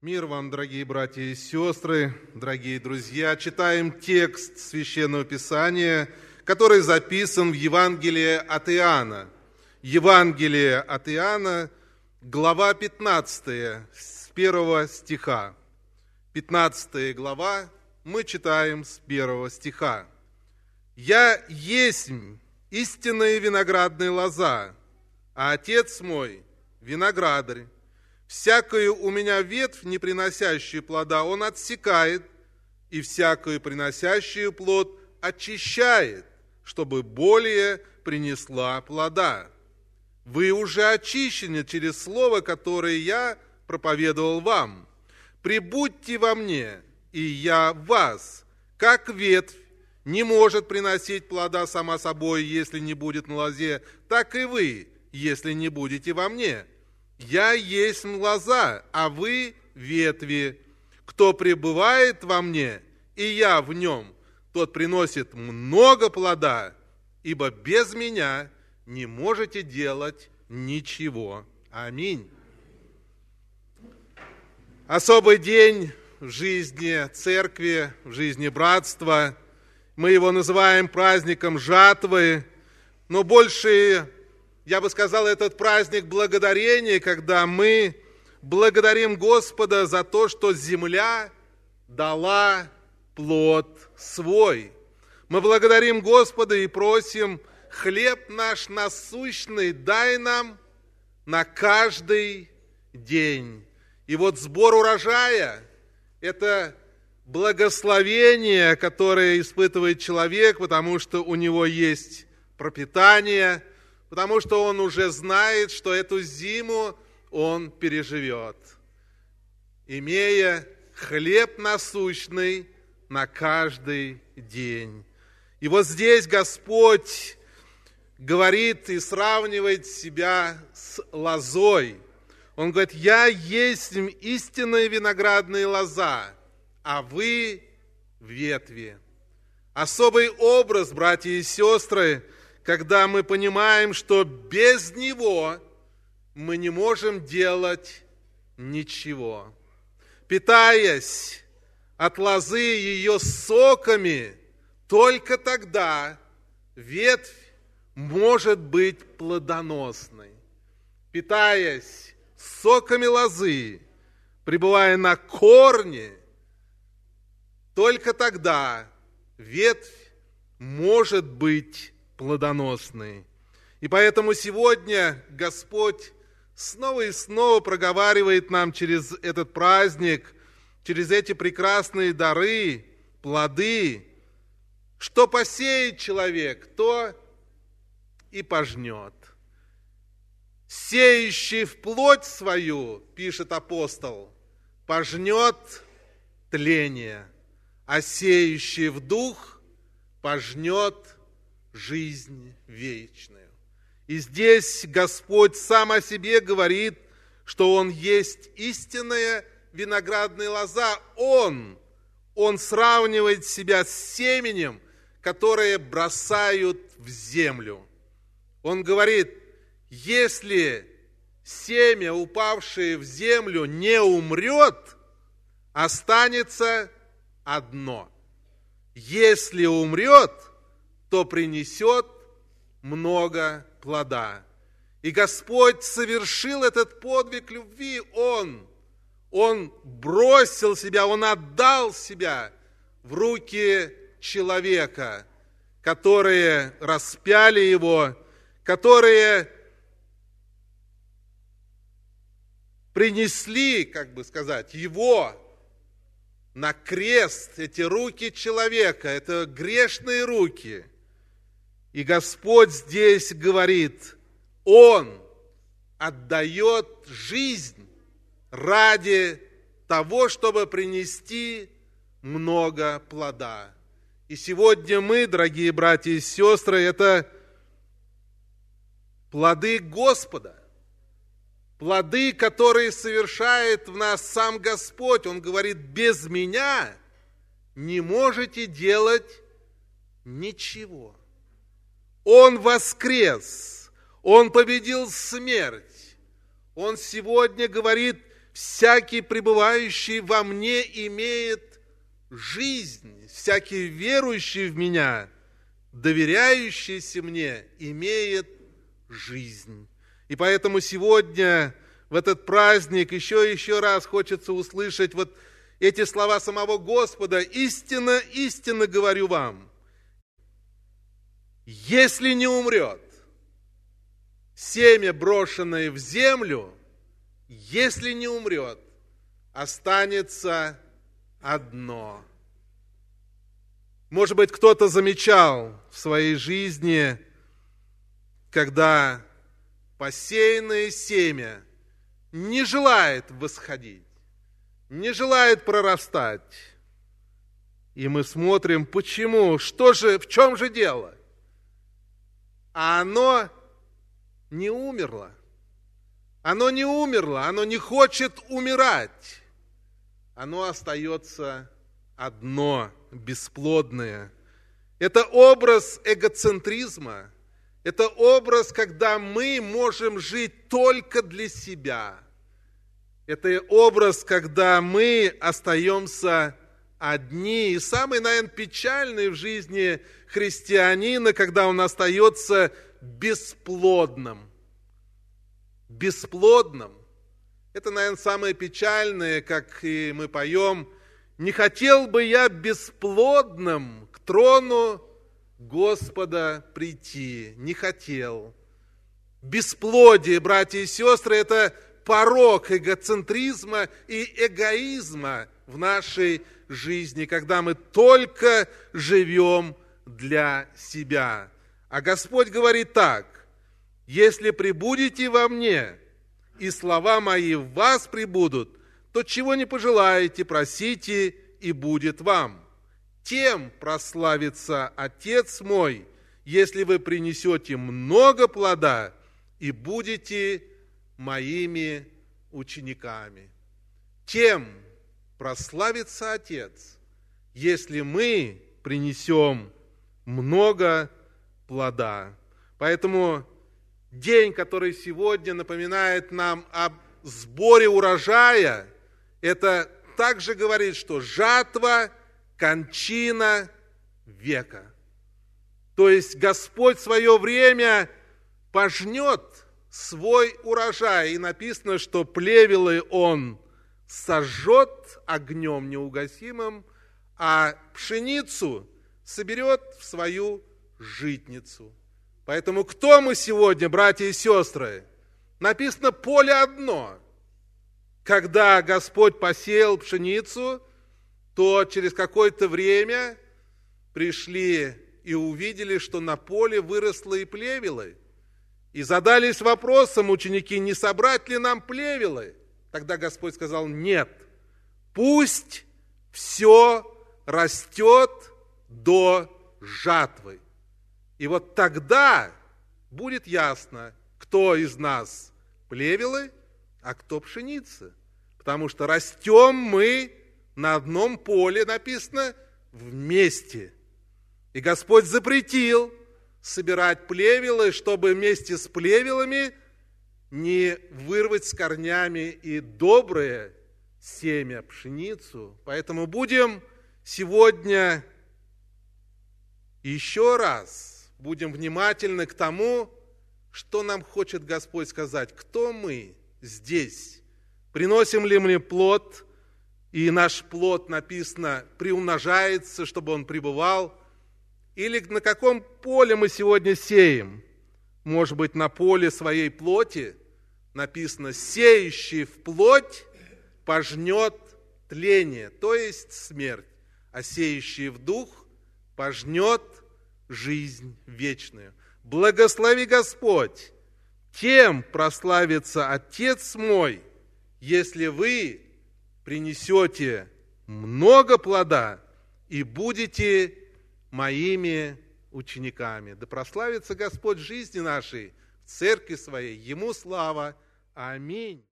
Мир вам, дорогие братья и сестры, дорогие друзья. Читаем текст Священного Писания, который записан в Евангелии от Иоанна. Евангелие от Иоанна, глава 15, с 1 стиха. 15 глава, мы читаем с 1 стиха. «Я есмь истинная виноградная лоза, а Отец мой виноградарь. Всякую у меня ветвь, не приносящую плода, он отсекает, и всякую приносящую плод очищает, чтобы более принесла плода. Вы уже очищены через слово, которое я проповедовал вам. Прибудьте во мне, и я в вас, как ветвь не может приносить плода сама собой, если не будет на лозе, так и вы, если не будете во мне. Я есть лоза, а вы ветви. Кто пребывает во мне, и я в нем, тот приносит много плода, ибо без меня не можете делать ничего». Аминь. Особый день в жизни церкви, в жизни братства. Мы его называем праздником жатвы, но больше, я бы сказал, этот праздник благодарения, когда мы благодарим Господа за то, что земля дала плод свой. Мы благодарим Господа и просим: хлеб наш насущный дай нам на каждый день. И вот сбор урожая – это благословение, которое испытывает человек, потому что у него есть пропитание, потому что он уже знает, что эту зиму он переживет, имея хлеб насущный на каждый день. И вот здесь Господь говорит и сравнивает себя с лозой. Он говорит: «Я есть истинная виноградная лоза, а вы ветви». Особый образ, братья и сестры, когда мы понимаем, что без Него мы не можем делать ничего. Питаясь от лозы ее соками, только тогда ветвь может быть плодоносной. Питаясь соками лозы, пребывая на корне, только тогда ветвь может быть плодоносной. И поэтому сегодня Господь снова и снова проговаривает нам через этот праздник, через эти прекрасные дары, плоды, что посеет человек, то и пожнет. «Сеющий в плоть свою, — пишет апостол, — пожнет тление, а сеющий в дух пожнет жизнь вечную». И здесь Господь сам о себе говорит, что Он есть истинная виноградная лоза. Он сравнивает себя с семенем, которое бросают в землю. Он говорит: если семя, упавшее в землю, не умрет, останется одно. Если умрет, то принесет много плода. И Господь совершил этот подвиг любви. Он бросил себя, Он отдал себя в руки человека, которые распяли Его, которые принесли, как бы сказать, Его на крест. Эти руки человека, это грешные руки. И Господь здесь говорит: Он отдает жизнь ради того, чтобы принести много плода. И сегодня мы, дорогие братья и сестры, это плоды Господа. Плоды, которые совершает в нас сам Господь. Он говорит: без меня не можете делать ничего. Он воскрес, Он победил смерть. Он сегодня говорит: всякий, пребывающий во мне, имеет жизнь, всякий верующий в меня, доверяющийся мне, имеет жизнь. И поэтому сегодня, в этот праздник, еще раз хочется услышать вот эти слова самого Господа. «Истинно, истинно говорю вам, если не умрет семя, брошенное в землю, если не умрет, останется одно». Может быть, кто-то замечал в своей жизни, когда посеянное семя не желает восходить, не желает прорастать. И мы смотрим, почему, в чем же дело? А оно не умерло. Оно не умерло, оно не хочет умирать. Оно остается одно, бесплодное. Это образ эгоцентризма. Это образ, когда мы можем жить только для себя. Это образ, когда мы остаемся одни. И самый, наверное, печальный в жизни христианина, когда он остается бесплодным. Бесплодным. Это, наверное, самое печальное, как и мы поем: «Не хотел бы я бесплодным к трону Господа прийти». Не хотел. Бесплодие, братья и сестры, это порок эгоцентризма и эгоизма в нашей жизни, когда мы только живем для себя. А Господь говорит так: «Если пребудете во мне, и слова мои в вас пребудут, то чего не пожелаете, просите, и будет вам. Тем прославится Отец мой, если вы принесете много плода и будете моими учениками». Тем прославится Отец, если мы принесем много плода. Поэтому день, который сегодня напоминает нам об сборе урожая, это также говорит, что жатва – кончина века. То есть Господь в свое время пожнет свой урожай. И написано, что плевелы Он сожжет огнем неугасимым, а пшеницу соберет в свою житницу. Поэтому кто мы сегодня, братья и сестры? Написано, поле одно. Когда Господь посеял пшеницу, то через какое-то время пришли и увидели, что на поле выросло и плевелы. И задались вопросом ученики, не собрать ли нам плевелы? Тогда Господь сказал, нет, пусть все растет до жатвы. И вот тогда будет ясно, кто из нас плевелы, а кто пшеница. Потому что растем мы на одном поле, написано, вместе. И Господь запретил собирать плевелы, чтобы вместе с плевелами не вырвать с корнями и доброе семя, пшеницу. Поэтому будем сегодня еще раз, будем внимательны к тому, что нам хочет Господь сказать. Кто мы здесь? Приносим ли мы плод? И наш плод, написано, приумножается, чтобы он пребывал. Или на каком поле мы сегодня сеем? Может быть, на поле своей плоти написано, сеющий в плоть пожнет тление, то есть смерть, а сеющий в дух пожнет жизнь вечную. Благослови Господь, тем прославится Отец мой, если вы принесете много плода и будете моими учениками. Да прославится Господь в жизни нашей, в церкви своей. Ему слава. Аминь.